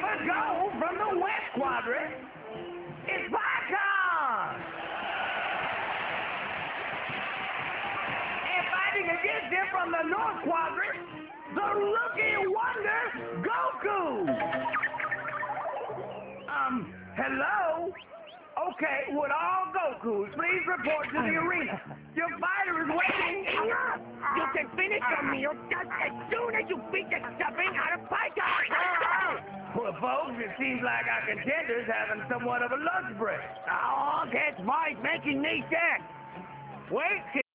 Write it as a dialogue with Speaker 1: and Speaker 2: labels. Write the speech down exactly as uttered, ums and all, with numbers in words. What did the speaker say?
Speaker 1: first goal from the West Quadrant is Pycon. And fighting against him from the North Quadrant, the rookie wonder, Goku. Um, hello? Okay, would all Gokus please report to the arena? Your fighter is waiting.
Speaker 2: You can finish on me just as soon as you beat the stuffing out of Pycon.
Speaker 1: Well, folks, it seems like our contender's having somewhat of a lunch break.
Speaker 2: Oh, that's why it's making me sick. Wait